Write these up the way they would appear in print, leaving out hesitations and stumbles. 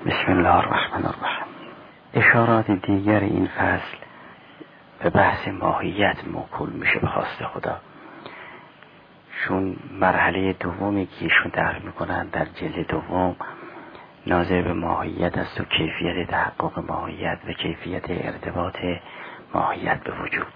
بسم الله الرحمن الرحیم. اشارات دیگر این فصل به بحث ماهیت موکول میشه به خواست خدا، چون مرحله دومی که ایشون درک میکنن در جلد دوم ناظر به ماهیت است و کیفیت تحقق ماهیت و کیفیت ارتباط ماهیت به وجود.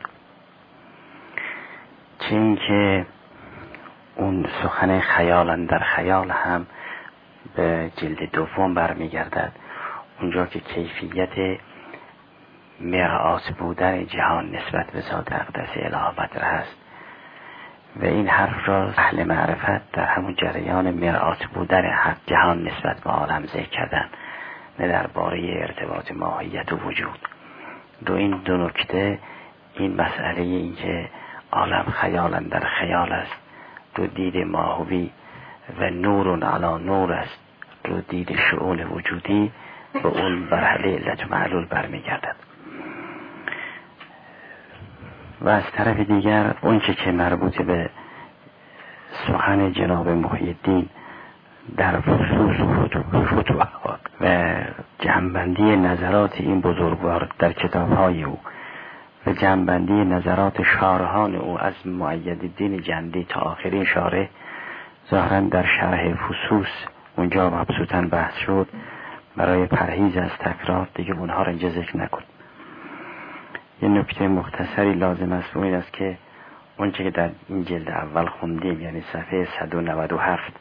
چه این که اون سخن خیال در خیال هم به جلد دوم برمیگردد، اونجا که کیفیت مرآت بودن جهان نسبت به ذات اقدس الهی مطرح است و این حرف را اهل معرفت در همون جریان مرآت بودن حق جهان نسبت به عالم ذکر کردن، نه درباره ارتباط ماهیت و وجود. این دو نکته، این مسئله این که عالم خیال در خیال است، دو دید ماهوی و نور علی نور است، دو دید شؤون وجودی، به اون مرحله علت و معلول برمیگردد. و از طرف دیگر اون که مربوط به سخن جناب محی الدین در فصوص و فتوحات و جمع‌بندی نظرات این بزرگوار در کتاب‌های او و جمع‌بندی نظرات شارحان او از مؤیدالدین جندی تا آخرین شارح ظاهراً در شرح فصوص اونجا مبسوطاً بحث شد، برای پرهیز از تکرار دیگه اونها را اینجا ذکر نکن. یه نکته مختصری لازم است، اون است که اون که در این جلد اول خوندیم، یعنی صفحه 197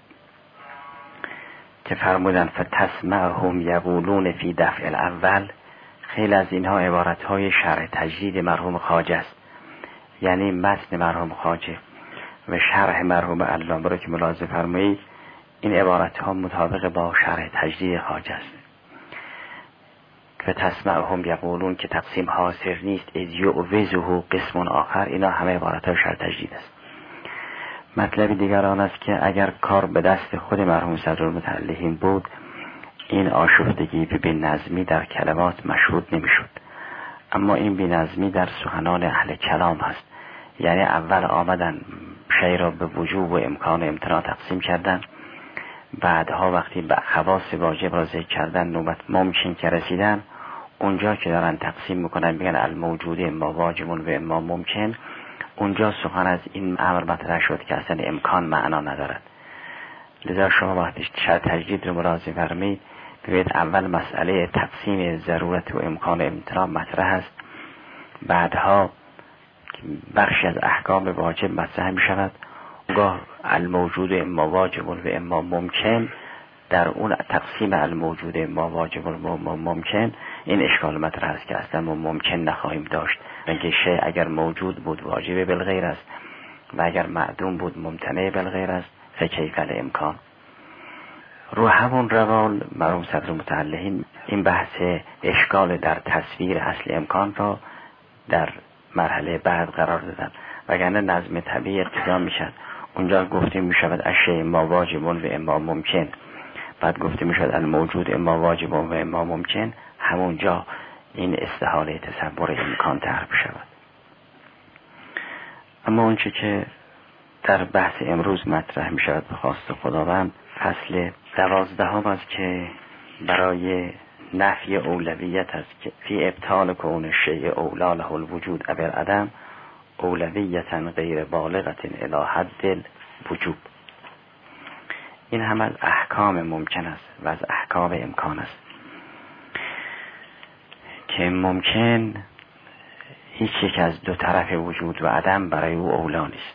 که فرمودن فتسمعهم یقولون فی دفع الاول، خیلی از اینها عبارتهای شرح تجدید مرحوم خواجه است، یعنی متن مرحوم خواجه و شرح مرحوم علامه را که ملاحظه فرمایید، این عبارتها مطابق با شرح تجدید خواجه است. فتسمعهم یقولون که تقسیم حاصل نیست، از یعوزه قسم آخر، اینا همه عبارتهای شرح تجدید است. مطلب دیگر آن است که اگر کار به دست خود مرحوم صدرالمتعلقین بود، این آشفتگی به بی‌نظمی در کلمات مشهود نمیشد. اما این بی‌نظمی در سخنان اهل کلام هست، یعنی اول آمدن شی را به وجوب و امکان و امتناع تقسیم کردن، بعدها وقتی به خواص واجب را ذکر کردن، نوبت ممکن که رسیدن، اونجا که دارن تقسیم میکنن میگن الموجود اما واجب و اما ممکن، اونجا سخن از این امر مطرح شد که اصلا امکان معنا ندارد. لذا شما وقتی شرط تجدید رو ملاحظه فرمایید، ببینید اول مسئله تقسیم ضرورت و امکان امتناع مطرح است، بعدها بخشی از احکام واجب مطرح می شود، اونگاه الموجود اما واجب و اما ممکن، در اون تقسیم الموجود اما واجب و اما ممکن این اشکال مطرح است که اصلا ما ممکن نخواهیم داشت، اینکه شی اگر موجود بود واجب بالغیر است و اگر معدوم بود ممتنع بالغیر است، فکیف الامکان. رو همون روال مرحوم صدرالمتعلقین این بحث اشکال در تصویر اصل امکان را در مرحله بعد قرار دادن، وگرنه نظم طبیعی اقتضا میشد. اونجا گفته میشود اشیاء اما واجب و اما ممکن، بعد گفته میشود الموجود اما واجب و اما ممکن، همونجا این استحاله تصور امکان طرح شود. اما اونچه که در بحث امروز مطرح می شود به خواست خداوند، فصل 12 است که برای نفی اولویت است که فی ابطال کون شیء اولا له الوجود ابر عدم اولویتا غیر بالغت الی حد الوجوب. این هم از احکام ممکن است و از احکام امکان است که ممکن هیچ یک از دو طرف وجود و عدم برای او اولا نیست.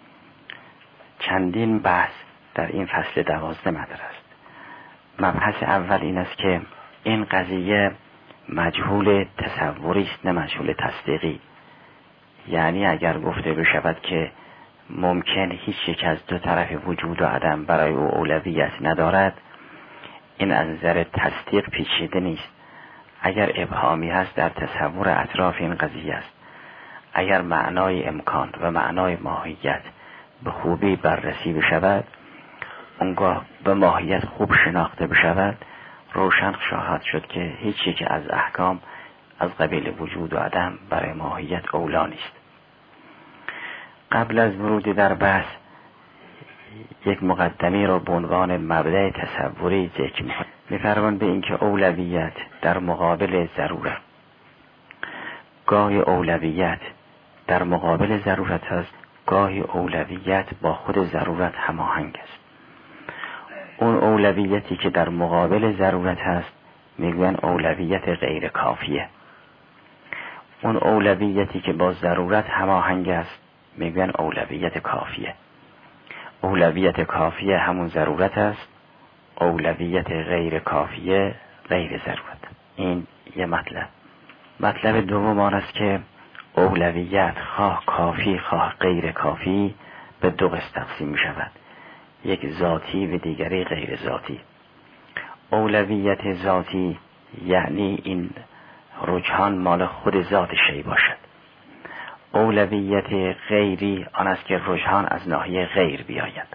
چندین بحث در این فصل 12 مطرح است. مبحث اول این است که این قضیه مجهول تصوری است، نه مجهول تصدیقی. یعنی اگر گفته بشود که ممکن هیچ یک از دو طرف وجود و عدم برای او اولویت ندارد، این از نظر تصدیق پیچیده نیست. اگر ابهامی هست در تصور اطراف این قضیه است. اگر معنای امکان و معنای ماهیت به خوبی بررسی بشود، اونگاه به ماهیت خوب شناخته بشود، روشن خواهد شد که هیچ یک از احکام از قبیل وجود و عدم برای ماهیت اولا نیست. قبل از ورود در بحث یک مقدمه را به عنوان مبدأ تصوری ذکر می‌کنند. می‌فرمایند به اینکه اولویت در مقابل ضرورت، گاهی اولویت در مقابل ضرورت است، گاهی اولویت با خود ضرورت هماهنگ است. اون اولویتی که در مقابل ضرورت است میگن اولویت غیر کافیه. اون اولویتی که با ضرورت هماهنگ است میگن اولویت کافیه. اولویت کافیه همون ضرورت است، اولویت غیر کافیه غیر ضرورت. این یه مطلب. مطلب دوم آن است که اولویت خواه کافی خواه غیر کافی به دو قسم تقسیم می شود، یک ذاتی و دیگری غیر ذاتی. اولویت ذاتی یعنی این رجحان مال خود ذات شی باشد. اولویت غیری آن است که رجحان از ناحیه غیر بیاید.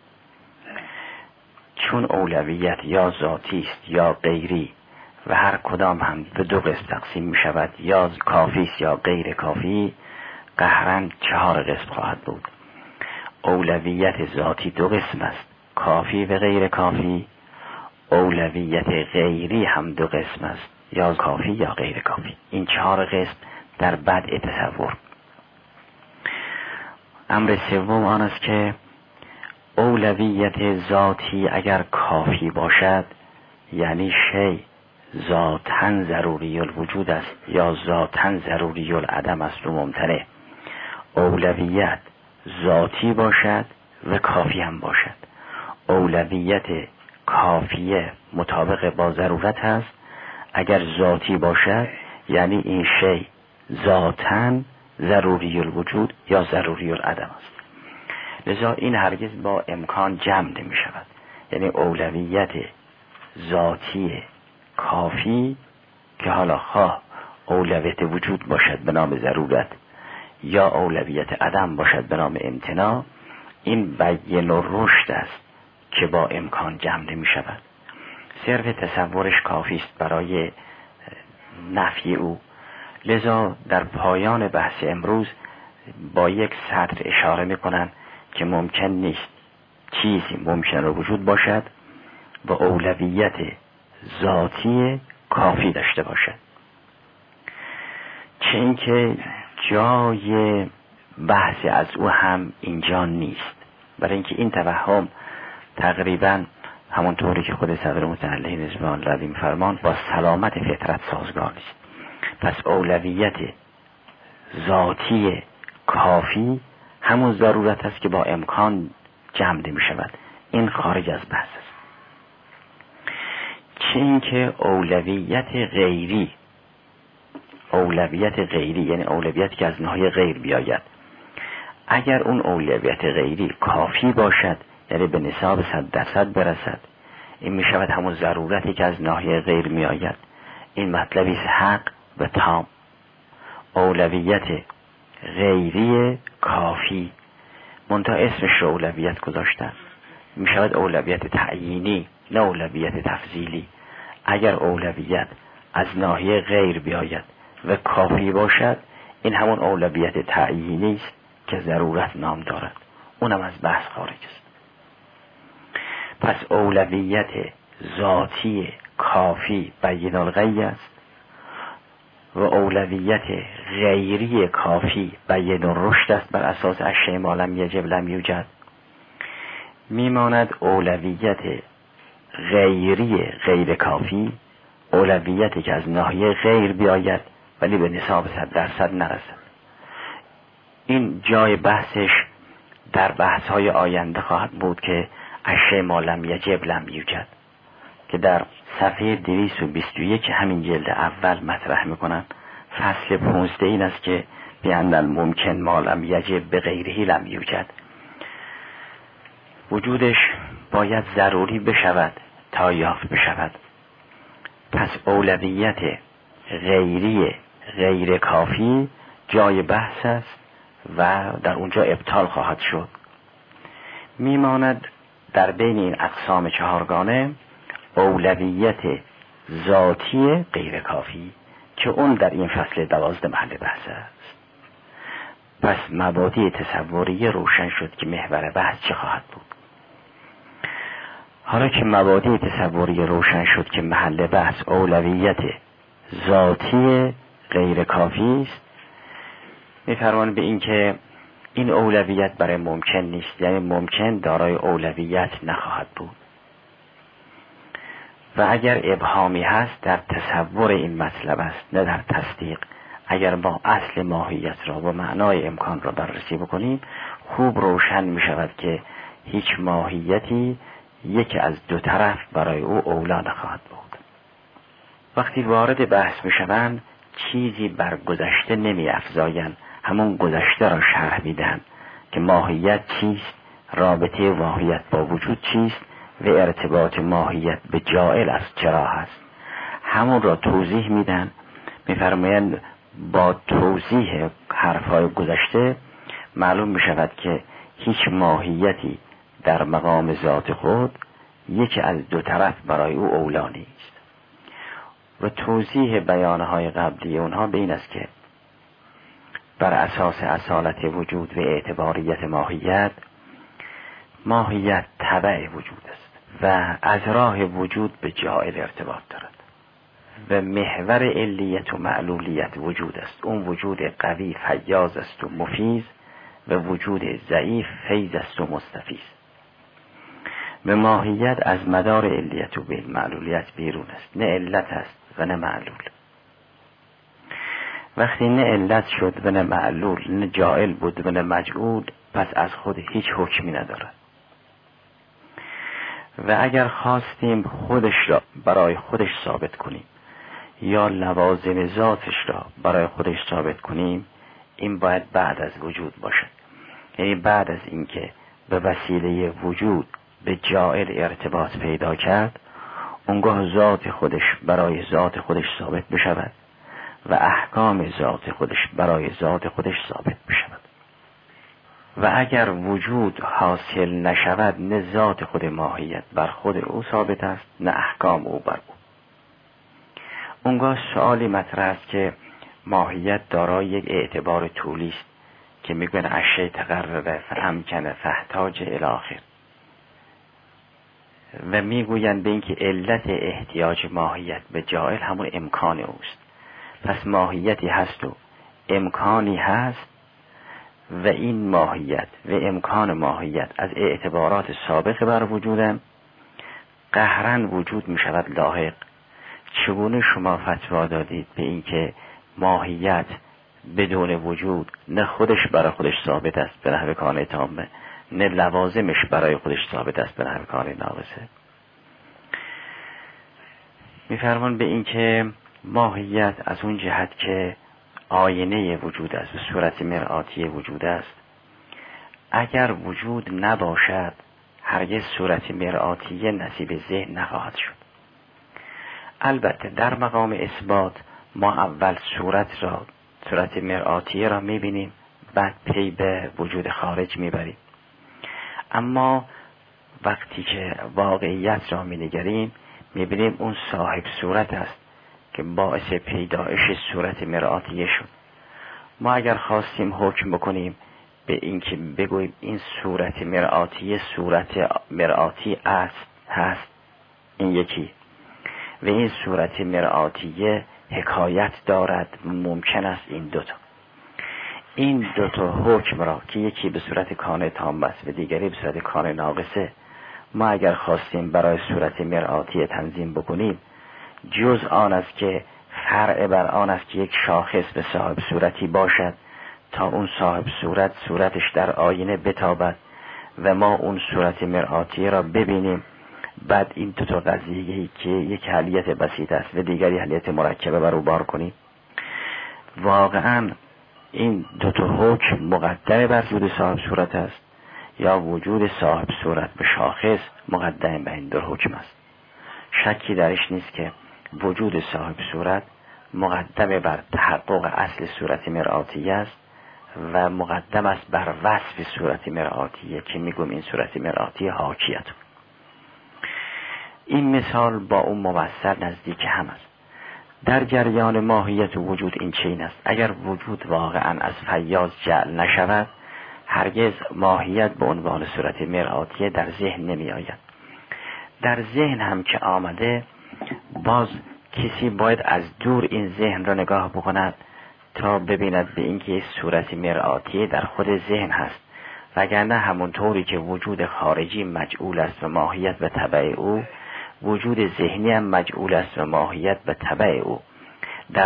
چون اولویت یا ذاتی است یا غیری و هر کدام هم به دو قسم تقسیم می شود، یا کافی است یا غیر کافی، قهراً 4 قسم خواهد بود. اولویت ذاتی 2 قسم است، کافی و غیر کافی. اولویت غیری هم 2 قسم است، یا کافی یا غیر کافی. این 4 قسم در بدء تصور. امر سوم آن است که اولویت ذاتی اگر کافی باشد یعنی شی ذاتاً ضروری الوجود است یا ذاتاً ضروری العدم است و ممتنع، اولویت ذاتی باشد و کافی هم باشد. اولویت کافیه مطابق با ضرورت است. اگر ذاتی باشد یعنی این شی ذاتاً ضروری الوجود یا ضروری العدم است. لذا این هرگز با امکان جمع نمی شود. یعنی اولویت ذاتی کافی که حالا خواه اولویت وجود باشد به نام ضرورت یا اولویت عدم باشد به نام امتناع، این بین الرشد است که با امکان جمع نمی شود. صرف تصورش کافی است برای نفی او. لذا در پایان بحث امروز با یک سطر اشاره می کنند که ممکن نیست چیزی ممکن رو وجود باشد و اولویت ذاتی کافی داشته باشد. چه اینکه جای بحث از او هم اینجا نیست، برای اینکه این توهم تقریبا همونطوری که خود صدر متعلی نظم الرحیم فرمان با سلامت فطرت سازگار نیست. پس اولویت ذاتی کافی همون ضرورت است که با امکان جمع نمی شود. این خارج از بحث است. چه اینکه اولویت غیری یعنی اولویتی که از ناحیه غیر بیاید، اگر اون اولویت غیری کافی باشد یعنی به نصاب 100% برسد، این می شود همون ضرورتی که از ناحیه غیر می آید. این مطلبی است حق و تام. اولویت غیری کافی منتها اسمش رو اولویت گذاشتن، می شود اولویت تعیینی نه اولویت تفضیلی. اگر اولویت از ناحیه غیر بیاید و کافی باشد، این همون اولویت تعیینی است که ضرورت نام دارد، اونم از بحث خارج است. پس اولویت ذاتی کافی بین الغی است و اولویت غیری کافی بین الرشد است بر اساس اشیاء ما لم یجب لم یوجد. میماند اولویت غیری غیر کافی، اولویتی که از ناحیه غیر بیاید ولی به نصاب 100% نرسد. این جای بحثش در بحث‌های آینده خواهد بود که اشیاء ما لم یجب لم یوجد که در صفحه 221 همین جلد اول مطرح میکنن. فصل 15 این است که بیان الممکن ما لم یجب به غیرهی لم یوجد. وجودش باید ضروری بشود تا یافت بشود. پس اولویت غیری غیر کافی جای بحث است و در اونجا ابطال خواهد شد. میماند در بین این اقسام 4گانه اولویت ذاتی غیر کافی که اون در این فصل 12 محل بحث است. پس مبادی تصوری روشن شد که محور بحث چه خواهد بود. حالا که مبادی تصوری روشن شد که محل بحث اولویت ذاتی غیر کافی است، می‌فرمایند به این که این اولویت برای ممکن نیست، یعنی ممکن دارای اولویت نخواهد بود. و اگر ابهامی هست در تصور این مطلب است نه در تصدیق. اگر ما اصل ماهیت را و معنای امکان را بررسی بکنیم خوب روشن می شود که هیچ ماهیتی یکی از دو طرف برای او اولا نخواهد بود. وقتی وارد بحث می شوند چیزی بر گذشته نمی افزایند، همون گذشته را شرح میدن که ماهیت چیست، رابطه ماهیت با وجود چیست و ارتباط ماهیت به جائل از چرا هست. همون را توضیح میدن. میفرمایند با توضیح حرفهای گذشته معلوم می شود که هیچ ماهیتی در مقام ذات خود یکی از دو طرف برای او اولا نیست. و توضیح بیانهای قبلی اونها به این است که بر اساس اصالت وجود و اعتباریت ماهیت تبع وجود است و از راه وجود به جائل ارتباط دارد و محور علیت و معلولیت وجود است. اون وجود قوی فیاض است و مفیض و وجود ضعیف فیض است و مستفیض. و ماهیت از مدار علیت و معلولیت بیرون است، نه علت است و نه معلول. وقتی نه علت شد و نه معلول، نه جائل بود و نه مجعول، پس از خود هیچ حکمی ندارد. و اگر خواستیم خودش را برای خودش ثابت کنیم یا لوازم ذاتش را برای خودش ثابت کنیم، این باید بعد از وجود باشد. یعنی بعد از اینکه به وسیله وجود به جائل ارتباط پیدا کرد، اونگاه ذات خودش برای ذات خودش ثابت بشود و احکام ذات خودش برای ذات خودش ثابت بشود. و اگر وجود حاصل نشود، نه ذات خود ماهیت بر خود او ثابت است، نه احکام او بر او. اونگاه سوالی مطرح است که ماهیت دارای یک اعتبار طولی است که میگن اشیاء تقرره فامکنه فاحتاج الی آخر، و میگویند به اینکه علت احتیاج ماهیت به جائل همون امکان اوست. پس ماهیتی هست و امکانی هست و این ماهیت و امکان ماهیت از اعتبارات سابق بر وجودم قهرن وجود می شود لاحق. چگونه شما فتوا دادید به اینکه ماهیت بدون وجود نه خودش برای خودش ثابت است به نحو کان تامه، نه لوازمش برای خودش ثابت است به نحو کان ناقصه؟ میفرمان به اینکه ماهیت از اون جهت که آینه وجود است و صورت مرآتی وجود است، اگر وجود نباشد هرگز صورت مرآتی نصیب ذهن نخواهد شد. البته در مقام اثبات ما اول صورت مرآتی را میبینیم، بعد پی به وجود خارج میبریم. اما وقتی که واقعیت را مینگریم میبینیم اون صاحب صورت است که باعث پیدایش صورت مرآتی شد. ما اگر خواستیم حکم بکنیم به اینکه بگوییم این صورت مرآتی هست این یکی، و این صورت مرآتی حکایت دارد، ممکن است این دوتا حکم را که یکی به صورت کان تام است و دیگری به صورت کان ناقصه، ما اگر خواستیم برای صورت مرآتی تنظیم بکنیم، جز آن است که فرع بر آن است که یک شاخص به صاحب صورتی باشد تا اون صاحب صورتش در آینه بتابد و ما اون صورت مرآتی را ببینیم. بعد این دو تا قضیه‌ای که یک حلیت بسیط است و دیگری حلیت مرکبه بر او بار کنیم، واقعا این دو تا حکم مقدم بر وجود صاحب صورت است یا وجود صاحب صورت به شاخص مقدم بر این دو حکم است؟ شکی درش نیست که وجود صاحب صورت مقدم بر تحقق اصل صورت مرآتی است و مقدم است بر وصف صورت مرآتی که میگم این صورت مرآتی حاکیت. این مثال با اون ممثل نزدیک هم است. در جریان ماهیت و وجود این چین است. اگر وجود واقعا از فیاض جعل نشود هرگز ماهیت به عنوان صورت مرآتی در ذهن نمی آید. در ذهن هم که آمده، باز کسی باید از دور این ذهن را نگاه بکند تا ببیند به اینکه صورت مرآتی در خود ذهن هست، وگرنه همونطوری که وجود خارجی مجعول است و ماهیت به تبع او، وجود ذهنی هم مجعول است و ماهیت به تبع او. در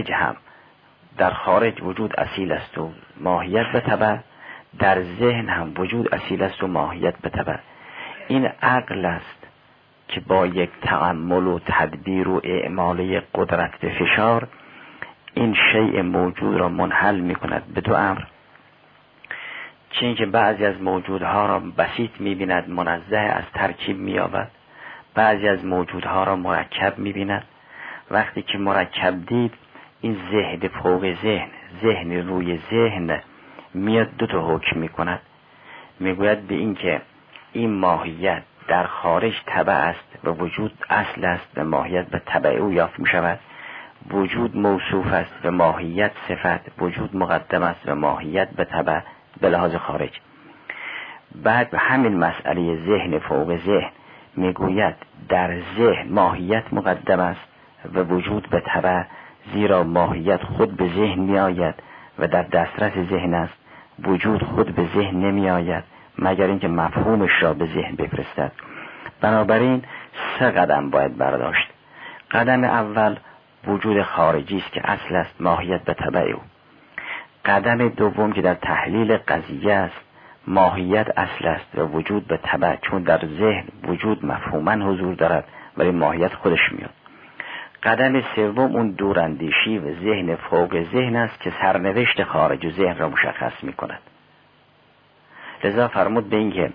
خارج وجود اصیل است و ماهیت به تبع، در ذهن هم وجود اصیل است و ماهیت به تبع. این عقل است که با یک تأمل و تدبیر و اعمال قدرت به فشار این شیء موجود را منحل می کند به دو امر. چون که بعضی از موجودها را بسیط می بیند، منزه از ترکیب می یابد، بعضی از موجودها را مرکب می بیند. وقتی که مرکب دید، این ذهن فوق ذهن، ذهن روی ذهن میاد دو تا حکم می کند. می گوید به این که این ماهیت در خارج تبع است و وجود اصل است و ماهیت به تبع او یافت می شود. وجود موصوف است و ماهیت صفت، وجود مقدم است و ماهیت به تبع به لحاظ خارج. بعد همین مسئله ذهن فوق ذهن میگوید در ذهن ماهیت مقدم است و وجود به تبع، زیرا ماهیت خود به ذهن می آید و در دسترس ذهن است. وجود خود به ذهن نمی آید مگر اینکه مفهومش را به ذهن بفرستد. بنابراین 3 قدم باید برداشت. قدم اول وجود خارجی است که اصل است، ماهیت به تبع او. قدم دوم که در تحلیل قضیه است، ماهیت اصل است و وجود به تبع، چون در ذهن وجود مفهوما حضور دارد ولی ماهیت خودش میاد. قدم سوم اون دوراندیشی و ذهن فوق ذهن است که سرنوشت خارج و ذهن را مشخص می کند. لذا فرمود به این که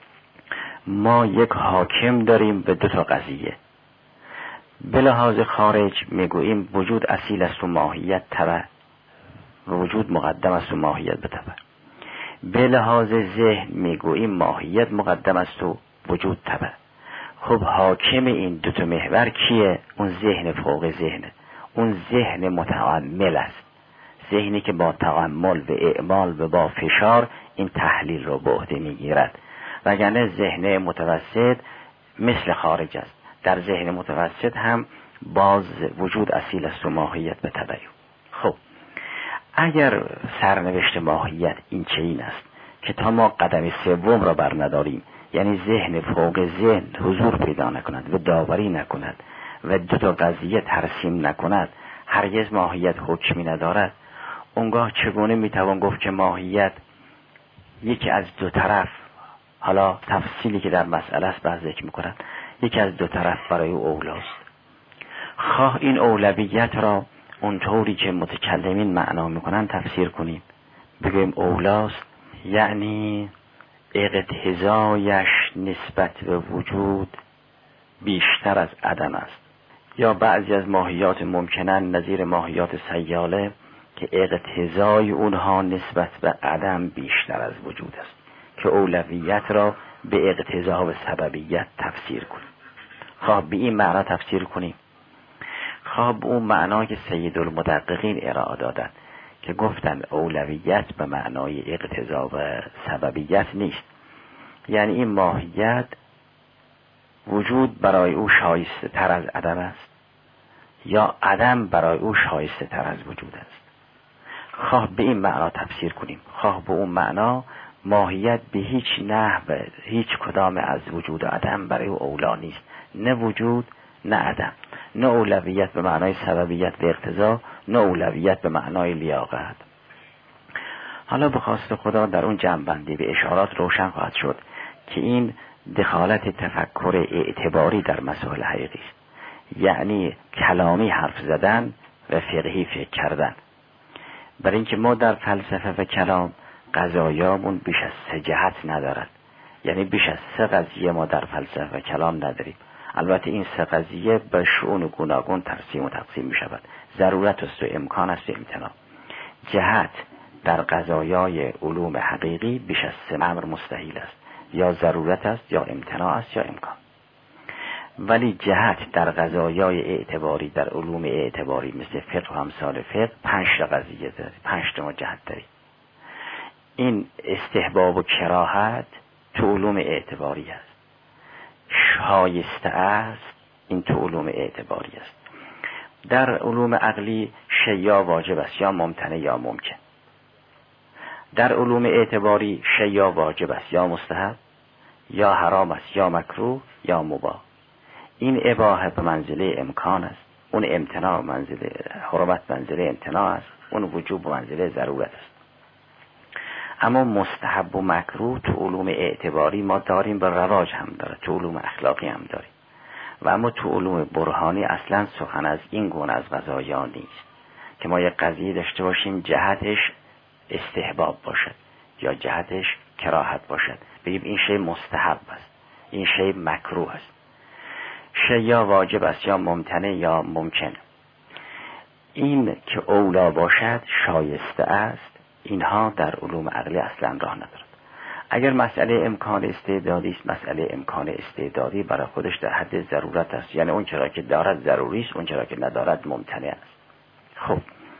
ما یک حاکم داریم به 2 تا قضیه. به لحاظ خارج میگوییم وجود اصیل است و ماهیت تبع و وجود مقدم است و ماهیت به تبع. به لحاظ ذهن میگوییم ماهیت مقدم است و وجود تبع. خب حاکم این 2 تا محور کیه؟ اون ذهن فوق ذهنه، اون ذهن متعامل است، ذهنی که با تأمل و اعمال و با فشار این تحلیل رو به عهده میگیرد. وگرنه ذهن متوسط مثل خارج است. در ذهن متوسط هم باز وجود اصیل است و ماهیت به تبع. خب اگر سرنوشت ماهیت این چنین است که تا ما قدم سوم را بر نداریم، یعنی ذهن فوق ذهن حضور پیدا نکند و داوری نکند و 2 تا قضیه ترسیم نکند، هرگز ماهیت حکمی ندارد، اونگاه چگونه میتوان گفت که ماهیت یکی از 2 طرف، حالا تفصیلی که در مسئله است بعد ذکر میکنن، یکی از 2 طرف برای او اولاست. خواه این اولویت را اونطوری که متکلمین معنا میکنن تفسیر کنیم، بگویم اولاست یعنی اقتضایش نسبت به وجود بیشتر از عدم است. یا بعضی از ماهیات ممکنن نظیر ماهیات سیاله که اقتضای اونها نسبت به عدم بیشتر از وجود است، که اولویت را به اقتضا و سببیت تفسیر کنیم. خواه به این معنا تفسیر کنیم، خواه به اون معنا که سید المدققین ارائه دادن که گفتن اولویت به معنای اقتضا و سببیت نیست، یعنی این ماهیت وجود برای او شایسته تر از عدم است یا عدم برای او شایسته تر از وجود است. خواه به این معنا تفسیر کنیم، خواه به اون معنا ماهیت به هیچ نحو هیچ کدام از وجود و عدم برای او اولا نیست، نه وجود نه عدم، نه اولویت به معنای سببیت و اقتضا، نه اولویت به معنای لیاقت. حالا به خواست خدا در اون جمع‌بندی به اشارات روشن خواهد شد که این دخالت تفکر اعتباری در مسائل حقیقی است، یعنی کلامی حرف زدن و فقهی فکر کردن. برای اینکه ما در فلسفه و کلام قضایامون بیش از 3 جهت ندارد، یعنی بیش از 3 قضیه ما در فلسفه و کلام نداریم. البته این 3 قضیه به شؤون گوناگون ترسیم و تقسیم می شود، ضرورت است و امکان است و امتناع. جهت در قضایای علوم حقیقی بیش از 3 امر مستحیل است، یا ضرورت است یا امتناع است یا امکان. ولی جهت در قضایای اعتباری در علوم اعتباری مثل فقه و امثال فقه 5 قضیه داره، 5 جهت داره. این استحباب و کراهت تو علوم اعتباری است، شایسته است، این تو علوم اعتباری است. در علوم عقلی شی یا واجب است یا ممتنع یا ممکن. در علوم اعتباری شی یا واجب است یا مستحب یا حرام است یا مکروه یا مباح. این اباحه به منزله امکان است، اون امتناع منزله حرمت منزله امتناع است، اون وجوب منزله ضرورت است. اما مستحب و مکروه تو علوم اعتباری ما داریم، به رواج هم داره، تو علوم اخلاقی هم داریم. و اما تو علوم برهانی اصلا سخن از این گونه از قضایا نیست که ما یک قضیه داشته باشیم جهتش استحباب باشد یا جهتش کراهت باشد، بگیم این شی مستحب است، این شی مکروه است، شی یا واجب است یا ممتنع یا ممکن. این که اولا باشد، شایسته است، اینها در علوم عقلی اصلا راه ندارد. اگر مسئله امکان استعدادی است، مسئله امکان استعدادی برای خودش در حد ضرورت است، یعنی اون چرا که دارد ضروری است، اون چرا که ندارد ممتنع است. خب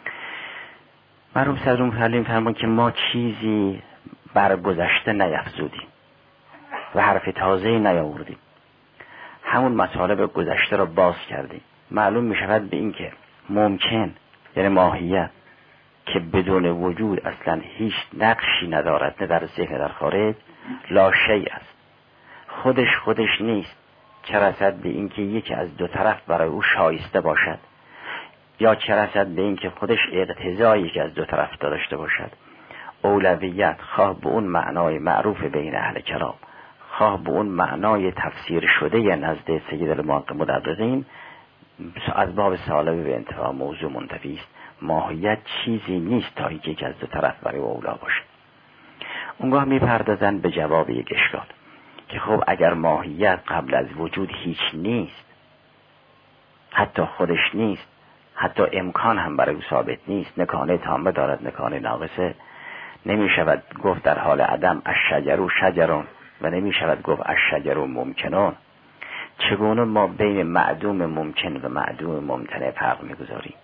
مرحوم صدر متعلم فرمود که ما چیزی بر گذشته نیفزودیم و حرف تازه‌ای نیاوردیم، همون مطالب گذشته را باز کردیم. معلوم می شود به این که ممکن یعنی ماهیت که بدون وجود اصلا هیچ نقشی ندارد، نه در ذهن در خارج، لا شیء است، خودش نیست، چه رسد به این که یکی از دو طرف برای او شایسته باشد، یا چه رسد به این که خودش اقتضایی که از دو طرف داشته باشد. اولویت خواه به اون معنای معروف بین اهل کلام، خواه به اون معنای تفسیر شده نزد سید المدرسین، از باب سالبه به انتفاع موضوع منتفی است. ماهیت چیزی نیست تا یکی از دو طرف برای اولا باشد. اونگاه میپردازن به جواب یک اشکال که خب اگر ماهیت قبل از وجود هیچ نیست، حتی خودش نیست، حتی امکان هم برای او ثابت نیست، نکانه تامه دارد، نکانه ناقصه، نمی شود گفت در حال عدم الشجر شجرون و نمی شود گفت الشجر ممکنون. چگونه ما بین معدوم ممکن و معدوم ممتنع فرق میگذاریم؟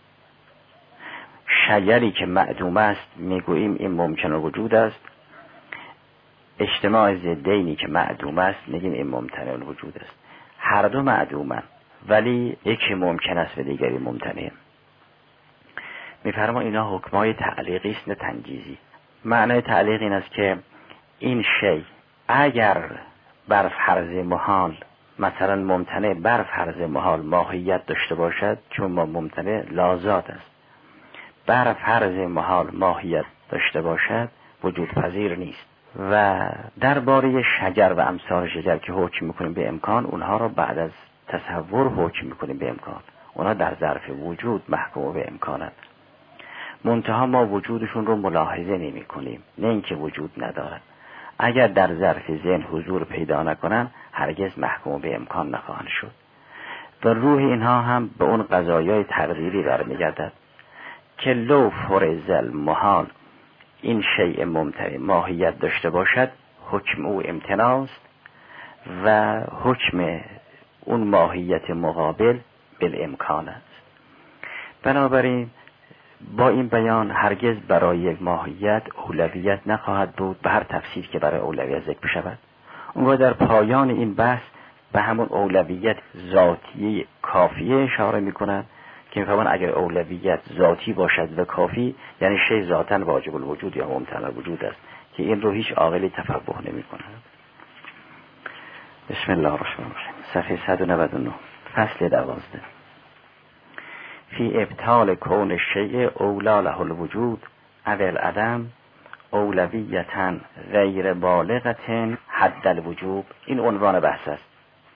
شجری که معدوم است میگوییم این ممکن وجود است، اجتماع ضدینی که معدوم است میگیم این ممتنع وجود است. هر دو معدومن ولی یکی ممکن است و دیگری ممتنع. میفرما اینا حکمای تعلیقی است نه تنجیزی. معنای تعلیق این است که این شی اگر بر فرض محال، مثلا ممتنع بر فرض محال ماهیت داشته باشد، چون ما ممتنع لازات است، بر فرض محال ماهیت داشته باشد وجود پذیر نیست. و درباره شجر و امثال شجر که حکم میکنیم به امکان، اونها رو بعد از تصور حکم میکنیم به امکان، اونها در ظرف وجود محکوم به امکانند، منتها ما وجودشون رو ملاحظه نمی کنیم، نه اینکه وجود ندارد. اگر در ظرف ذهن حضور پیدا نکنن هرگز محکوم به امکان نخواهند شد. و روح اینها هم به اون قضایای تقدیری برمیگردد که لو فرض المحال این شیء ممتنع ماهیت داشته باشد، حکم او امتناست و حکم اون ماهیت مقابل بالامکان است. بنابراین با این بیان هرگز برای یک ماهیت اولویت نخواهد بود به هر تفسیر که برای اولویت ذکر بشود. اونگاه در پایان این بحث به همون اولویت ذاتی کافیه اشاره میکنند که میفهمن اگر اولویت ذاتی باشد و کافی یعنی شی ذاتاً واجب الوجود یا ممتنع الوجود است که این رو هیچ عاقلی تفقه نمی‌کند. بسم الله الرحمن الرحیم. صفحه 199 فصل 12. فی ابطال کون الشیء اولا له الوجود اول عدم اولویتا غیر بالغة حد الوجوب. این عنوان بحث است.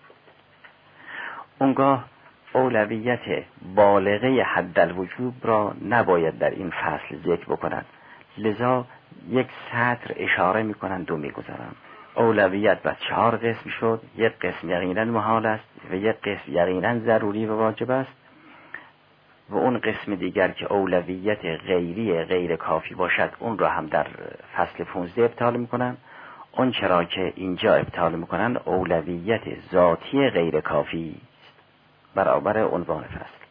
اونگاه اولویت بالغه حد الوجوب را نباید در این فصل ذکر بکنند، لذا یک سطر اشاره میکنند و میگذارند. اولویت بر 4 قسم شد. یک قسم یقینا محال است و یک قسم یقینا ضروری و واجب است و اون قسم دیگر که اولویت غیری غیر کافی باشد اون را هم در فصل 15 ابطال میکنند. اون چرا که اینجا ابطال میکنند اولویت ذاتی غیر کافی برابر عنوان فصل.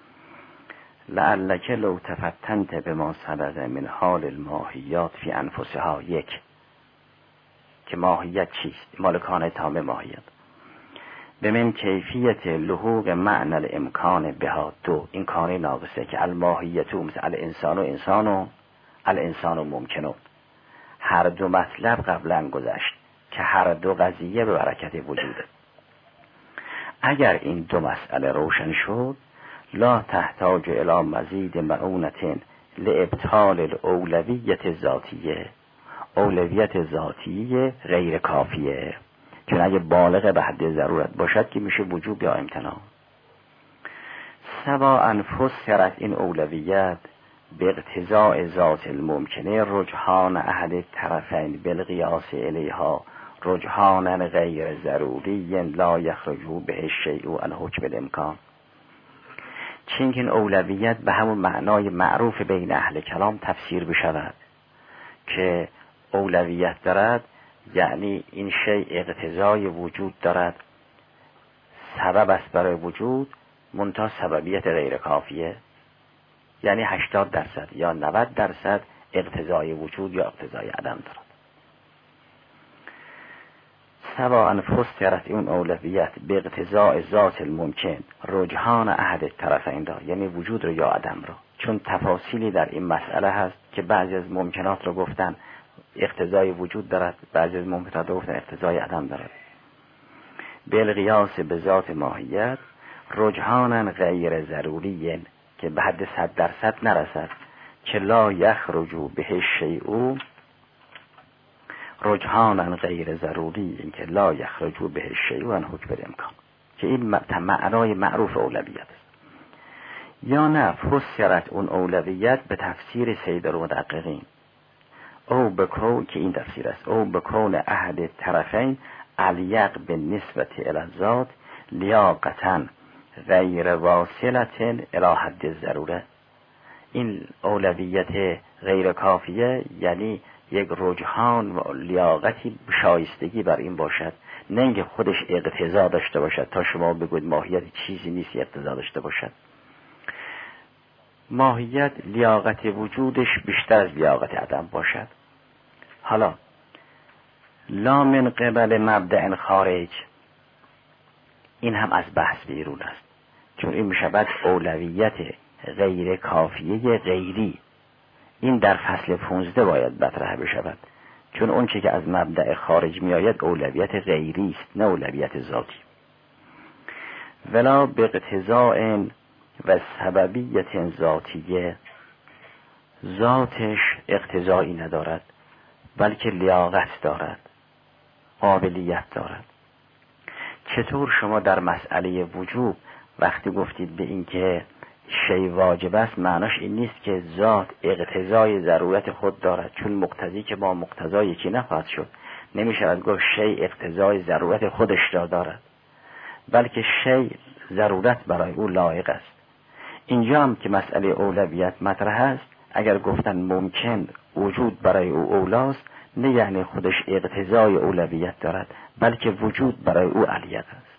لعلک لو تفتنت بما سبق من حال الماهیات فی انفسها. یک که ماهیت چیست؟ مالکانه تام ماهیت. به من کیفیت لحوق معنی الامکان بها دو، این کانه ناقصه که الماهیتو مثل الانسان و انسان و الانسان و ممکنون، هر دو مطلب قبلا گذشت که هر دو قضیه به برکت وجوده. اگر این دو مسئله روشن شد لا تحتاج الی مزید معونة لابطال الاولویت ذاتیه، اولویت ذاتیه غیر کافیه، چون اگه بالغ به حد ضرورت باشد که میشه وجوب یا امتناع. سواء فسرت این اولویت به اقتضاء ذات الممکنه رجحان احد الطرفین بالقیاس الیها رجحانا غیر ضروری لا یخرج به الشیء عن حکم الامکان. چون این اولویت به همون معنای معروف بین اهل کلام تفسیر بشود که اولویت دارد یعنی این شیء اقتضای وجود دارد، سبب است برای وجود، منتها سببیت غیر کافیه، یعنی 80% یا 90% اقتضای وجود یا اقتضای عدم دارد. سواء فسرت اون اولویت به اقتضاء ذات الممکن رجحان احد الطرفین را، یعنی وجود رو یا عدم را، چون تفاصیلی در این مسئله هست که بعضی از ممکنات رو گفتن اقتضای وجود دارد، بعضی از ممکنات رو گفتن اقتضای عدم دارد. بالقیاس به ذات ماهیت رجحانا غیر ضروری که به حد 100% نرسد که لا یخرج به الشیء رجحانا غیر ضروری این که لا یخرج به الشیء عن حکم الامکان، که این معنای معروف اولویت است. یا نه فسرت اون اولویت به تفسیر سید المدققین او بکون که این تفسیر است، او بکون احد طرفین علیق به نسبت الذات لیاقتا غیر واصلت الی حد ضروره. این اولویت غیر کافیه یعنی یک رجحان و لیاقتی شایستگی بر این باشد، نه اینکه خودش اقتضا داشته باشد تا شما بگوید ماهیت چیزی نیست اقتضا داشته باشد. ماهیت لیاقت وجودش بیشتر از لیاقت عدم باشد. حالا لا من قبل مبدأ خارج، این هم از بحث بیرون است، چون این میشود اولویت غیر کافیه غیری. این در فصل 15 باید مطرح بشود، چون اون چه که از مبدأ خارج می آید اولویت غیری است نه اولویت ذاتی. ولا به اقتضاء و سببیت ذاتیه، ذاتش اقتضایی ندارد بلکه لیاقت دارد، قابلیت دارد. چطور شما در مسئله وجوب وقتی گفتید به این که شی واجب است معناش این نیست که ذات اقتضای ضرورت خود دارد، چون مقتضی که با مقتضا یکی نخواهد شد، نمیشود گفت شی اقتضای ضرورت خودش را دارد، بلکه شی ضرورت برای او لایق است. اینجا هم که مسئله اولویت مطرح است، اگر گفتن ممکن وجود برای او اولاست، نه یعنی خودش اقتضای اولویت دارد بلکه وجود برای او علیت است.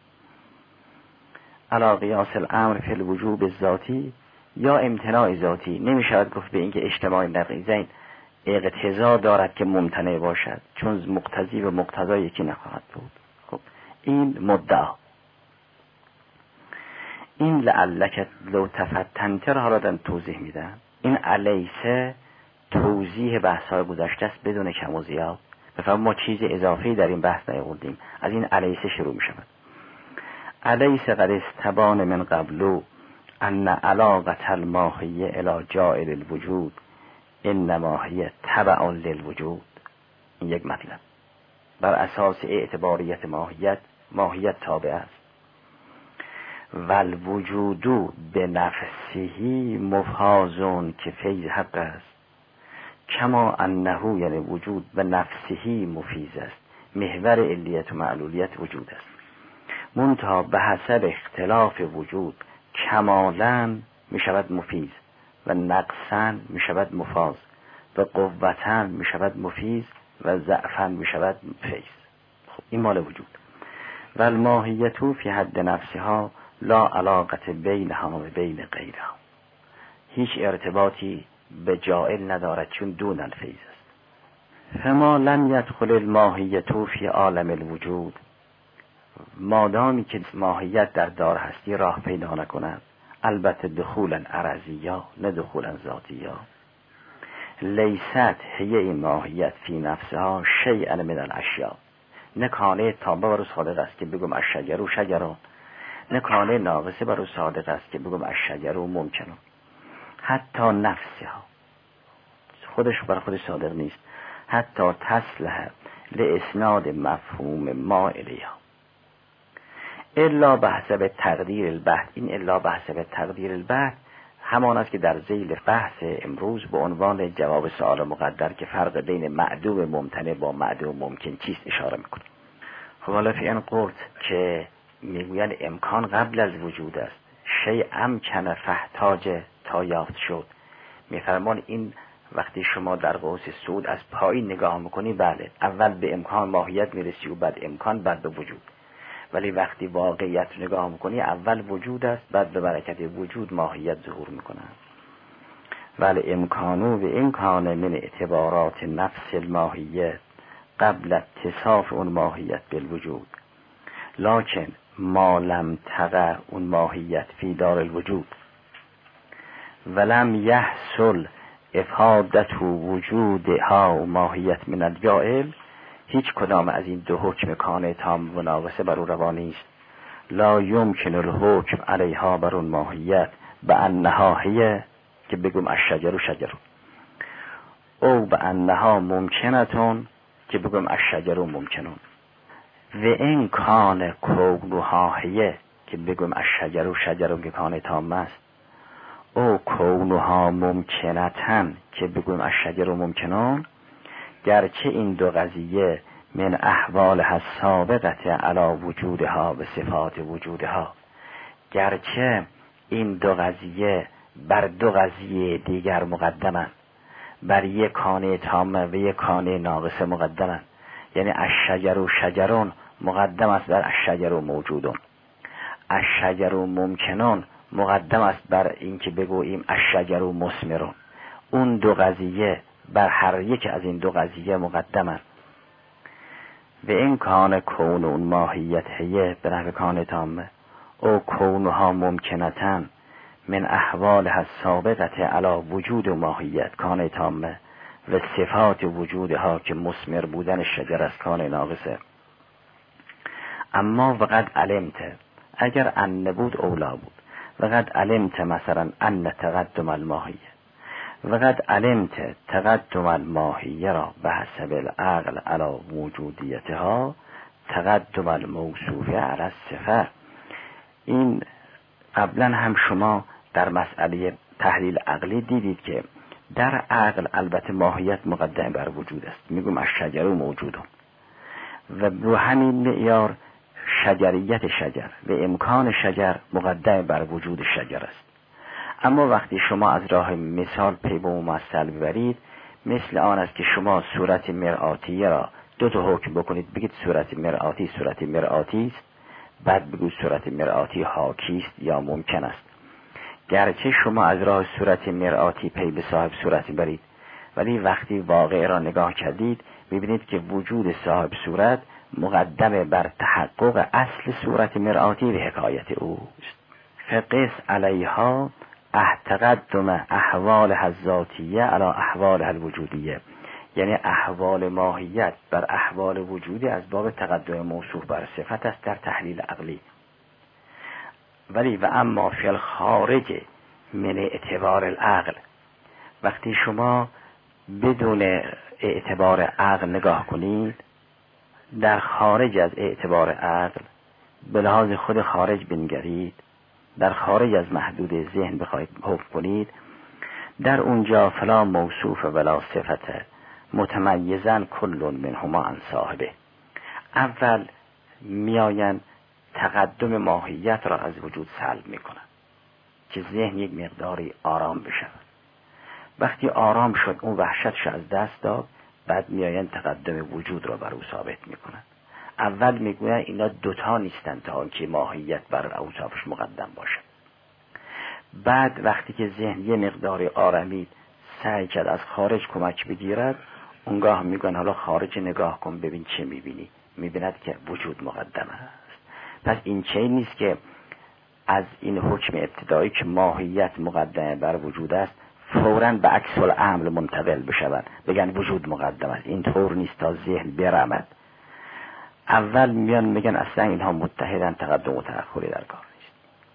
علی قیاس الامر فی الوجوب ذاتی یا امتناع ذاتی، نمیشود گفت به اینکه اجتماع نقیضین اقتضا دارد که ممتنع باشد، چون مقتضی و مقتضا یکی نخواهد بود. خب این مدعا. این لعلک لو تفتنتر ها را دارن توضیح میدن. این علیسه توضیح بحث‌های گذشته است بدون کم و زیاد. بفرمایید ما چیز اضافی در این بحث نیاوردیم، از این علیسه شروع میشود. علیس قد استبان من قبلو ان علاقة الماهیه الی جائل الوجود انما هی تبع للوجود. این یک مطلب. بر اساس اعتباریت ماهیت تابع است. والوجود به نفسه مفازون که فیض حق است، کما انه یعنی وجود به نفسه مفیز است، محور علیت و معلولیت وجود است. منتها به حسب اختلاف وجود کمالاً می شود مفیز و نقصاً می شود مفاز و قوتاً می شود مفیز و ضعفاً می شود فیض. خب این مال وجود. و الماهیتو فی حد نفسها لا علاقت بینها و بین غیرها، هیچ ارتباطی به جائل ندارد چون دون الفیض است. فما لم یدخل الماهیتو فی عالم الوجود مادامی که ماهیت در دار هستی راه پیدا نکند، البته دخولا عرضیا نه دخولا ذاتیا، لیست هی این ماهیت فی نفسها شیئا من الاشیاء، نه کانه تامه بر او صادق است که بگم الشجر و شجرون، نه کانه ناقصه بر او صادق است که بگم الشجر و ممکنون. حتی نفسها خودش بر خودش صادق نیست، حتی تصلح لاسناد مفهوم ما الیها الا بحسب تقدیر البحث. این الا بحسب تقدیر البحث همان است که در ذیل بحث امروز به عنوان جواب سوال مقدر که فرق بین معدوم ممتنع با معدوم ممکن چیست اشاره میکنه. خب حالا فی این قرط که میگوین امکان قبل از وجود است، شیء امکن فاحتاج تا یافت شد، میفرمان این وقتی شما در قوس سعود از پایین نگاه میکنی، بله اول به امکان ماهیت میرسی و بعد امکان بعد به وجود، ولی وقتی واقعیت نگاه میکنی اول وجود است بعد به برکت وجود ماهیت ظهور میکنه. ولی امکانو و امکان من اعتبارات نفس الماهیت قبل اتصاف اون ماهیت بالوجود، لکن ما لم تقع اون ماهیت فی دار الوجود ولم یحصل افادت وجودها و ماهیت من الجائل، هیچ کدام از این دو حکم کانه تام و ناقصه بر او روا نیست. لا یمکن الحکم علیها بر اون ماهیت به انها هی که بگم الشجر و شجر، او به انها ممکنتون که بگم الشجر و ممکنون، و این کان کونها هی که بگم الشجر و شجر که کانه تام است، او کونها ممکنتن که بگم الشجر و ممکنون، گرچه این دو قضیه من احوال السابقه علی وجودها و صفات وجودها، گرچه این دو قضیه بر دو قضیه دیگر مقدمن، بر یک کانه تامه و یک کانه ناقصه مقدمن، یعنی الشجر و شجرون مقدم است بر الشجر و موجودون، الشجر و ممکنون مقدم است بر این که بگوییم الشجر و مثمرون. اون دو قضیه بر هر یک از این دو قضیه مقدمن. و این کان کون اون ماهیت هیه به نحو کان تامه، او کونها ممکنتن من احوال السابقه علی وجود ماهیت کان تامه و صفات وجودها که مثمر بودن شجر است کان ناقصه. اما وقد علمت، اگر ان بود اولا بود، وقد علمت مثلا ان تقدم الماهیه، وقد علمت تقدم الماهیه را به حسب العقل علی وجودیتها تقدم الموصوف علی الصفه. این قبلا هم شما در مسئله تحلیل عقلی دیدید که در عقل البته ماهیت مقدم بر وجود است، میگم الشجر موجودون، و به همین معیار شجریت شجر و امکان شجر مقدم بر وجود شجر است. اما وقتی شما از راه مثال پی به ممثل ببرید، مثل آن است که شما صورت مرآتی را دو تا حکم بکنید، بگید صورت مرآتی است، بعد بگید صورت مرآتی حاکی است یا ممکن است. گرچه شما از راه صورت مرآتی پی به صاحب صورت برید، ولی وقتی واقع را نگاه کردید میبینید که وجود صاحب صورت مقدم بر تحقق اصل صورت مرآتی و حکایت اوست. فقس علیها تقدم احوال الذاتیه علی احوال الوجودیه، یعنی احوال ماهیت بر احوال وجودی از باب تقدم موصوف بر صفت است در تحلیل عقلی. ولی و اما فی الخارج من اعتبار العقل، وقتی شما بدون اعتبار عقل نگاه کنید، در خارج از اعتبار عقل به لحاظ خود خارج بنگرید، در خارج از محدود ذهن بخواید حکم کنید، در اونجا فلا موصوف ولا صفت متمیزن کل منهما عن صاحبه. اول میآیند تقدم ماهیت را از وجود سلب میکنن که ذهن یک مقداری آرام بشود. وقتی آرام شد اون وحشتش از دست داد، بعد میآیند تقدم وجود را بر او ثابت میکنن. اول میگوین اینا دوتا نیستن تا آنکه ماهیت بر اوصافش مقدم باشد. بعد وقتی که ذهن یه مقداری آرامید، سعی کرد از خارج کمک بگیرد، اونگاه میگن حالا خارج نگاه کن ببین چه میبینی. میبیند که وجود مقدم است. پس این چه نیست که از این حکم ابتدایی که ماهیت مقدمه بر وجود است فوراً به عکس العمل منتقل بشوند، بگن وجود مقدم است. این طور نیست تا ذهن برمد. اول میان میگن اصلا اینها متحدن، تقدم و تأخری در کار نیست،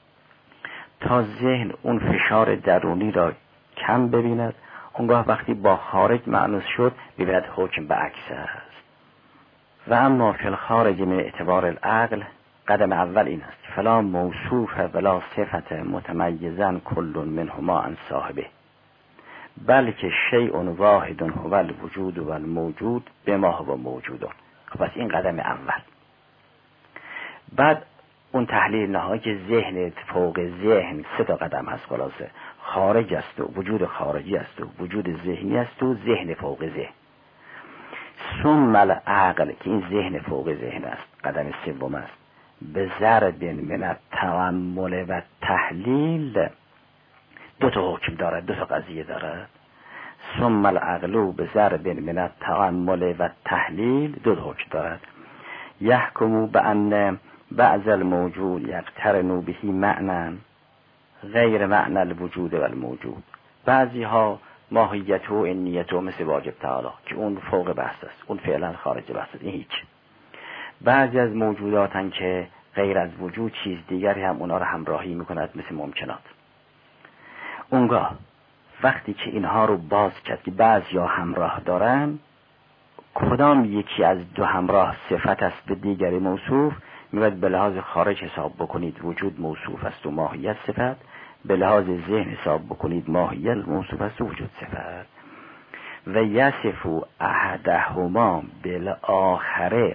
تا ذهن اون فشار درونی را کم ببیند. اونگاه وقتی با خارج مأنوس شد ببیند حکم به عکس است. و اما فی الخارج من اعتبار العقل، قدم اول این است فلا موصوف ولا صفت متمیزا کل منهما عن صاحبه، بلکه شیء واحد هو الوجود و الموجود بما هو موجود. پس این قدم اول. بعد اون تحلیل نهایی که ذهن فوق ذهن 3 قدم هست، خلاصه خارج است و وجود خارجی است و وجود ذهنی است و ذهن فوق ذهن. ثم العقل که این ذهن فوق ذهن است، قدم 3 است، به ضرب من التأمل و تحلیل 2 حکم دارد، 2 قضیه دارد. ثم العقل به ضرب من التأمل و تحلیل 2 حکم دارد. یحکم بأن بعض الموجود یقترن به معنی غیر معنی الوجود و الموجود. بعضی ها ماهیت و انیت و مثل واجب تعالی که اون فوق بحث است، اون فعلا خارج بحث است، این هیچ. بعضی از موجوداتن که غیر از وجود چیز دیگری هم اونا رو همراهی میکند، مثل ممکنات. اونگاه وقتی که اینها رو باز کرد که بعضی ها همراه دارن، کدام یکی از 2 همراه صفت است به دیگری موصوف، میباید به لحاظ خارج حساب بکنید وجود موصوف است و ماهیت صفت، به لحاظ ذهن حساب بکنید ماهیت موصوف است و وجود صفت. و یصف احدهما بالآخر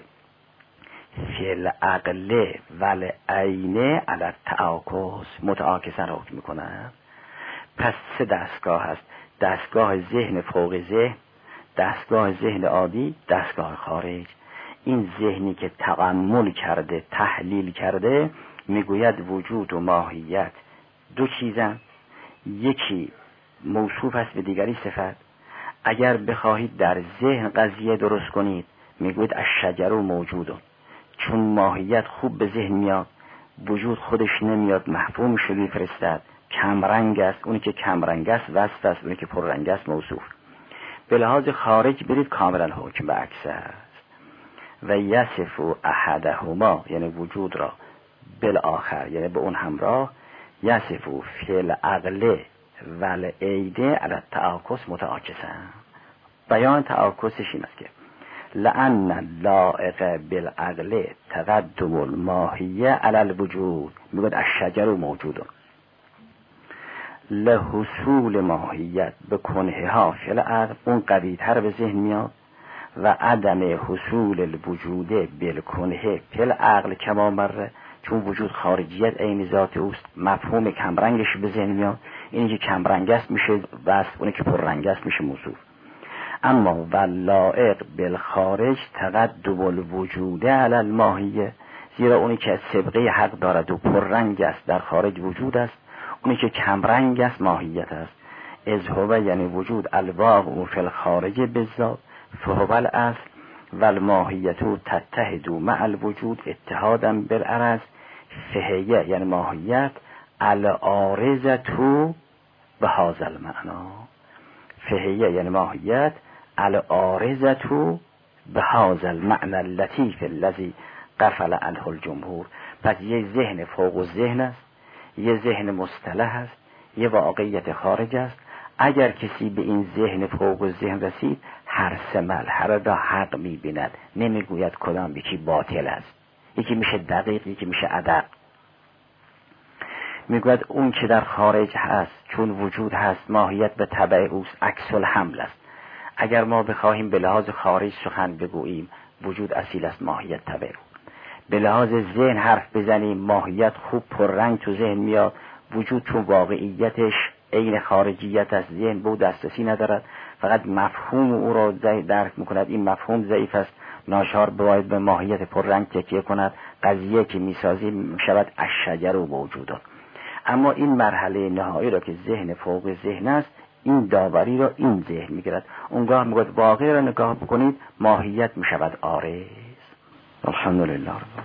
فی العقل والعین علی التعاکس، متعاکسا حکم میکنند. پس 3 دستگاه هست، دستگاه ذهن فوق ذهن، دستگاه ذهن عادی، دستگاه خارج. این ذهنی که تأمل کرده، تحلیل کرده، میگوید وجود و ماهیت 2 چیزن، یکی موصوف است به دیگری صفت. اگر بخواهید در ذهن قضیه درست کنید میگوید الشجر موجود، چون ماهیت خوب به ذهن میاد، وجود خودش نمیاد، مفهوم شدی فرستد، کم رنگ است، اونی که کم رنگ است وصف است، اونی که پر رنگ است موصوف. به لحاظ خارج برید کاملا حکم به عکس است. و یصف احدهما یعنی وجود را بالآخر یعنی به اون همراه، یصف فی العقل والعین علی التعاکس متعاکسا. بیان تعاکسش این است که لأن اللائق بالعقل تقدم الماهیه علی الوجود، میگوید الشجر موجود، لحصول ماهیت به کنه ها فی العقل، اون قوی‌تر به ذهن میاد، و عدم حصول الوجود بالکنه فی العقل کما مره، چون وجود خارجیت عین ذات اوست، مفهوم کمرنگش به ذهن میاد، اینی که کمرنگ است میشه وصف، اونی که پر رنگ است میشه موصوف. اما واللائق بالخارج تقدم الوجود علی الماهیه، زیرا اونی که سابقه حق دارد و پر رنگ است در خارج وجود است، اونی که کمرنگ است ماهیت است. از هو یعنی وجود الواقع فی الخارج بالذات فهو الاصل و الماهیت تتحد مع الوجود اتحادا بالعرض، فهیه یعنی ماهیت العارضه به هذا المعنی، فهیه یعنی ماهیت العارضه به هذا المعنی اللطیف الذی غفل عنه الجمهور. پس یه ذهن فوق الذهن است، یه ذهن مصطلح است، یه واقعیت خارج است. اگر کسی به این ذهن فوق الذهن رسید، هر 3 مرحله را حق می‌بیند، نمیگوید کدام یکی باطل است، یکی میشه دقیق، یکی میشه ادق. میگوید اون که در خارج هست چون وجود هست، ماهیت به تبع اوست، عکس الحمل است. اگر ما بخواهیم به لحاظ خارج سخن بگوییم، وجود اصیل است، ماهیت تبع او. به لحاظ ذهن حرف بزنیم، ماهیت خوب پر رنگ تو ذهن میاد، وجود چون واقعیتش عین خارجیت است، ذهن به او دسترسی ندارد، فقط مفهوم او را درک میکند. این مفهوم ضعیف است، ناچار باید به ماهیت پر رنگ تکیه کند. قضیه که میسازی میشود الشجر و موجودات. اما این مرحله نهایی را که ذهن فوق ذهن است، این داوری را این ذهن میگیرد. اونگاه میگوید واقع را نگاه بکنید، ماهیت میشود عارض. الحمدلله.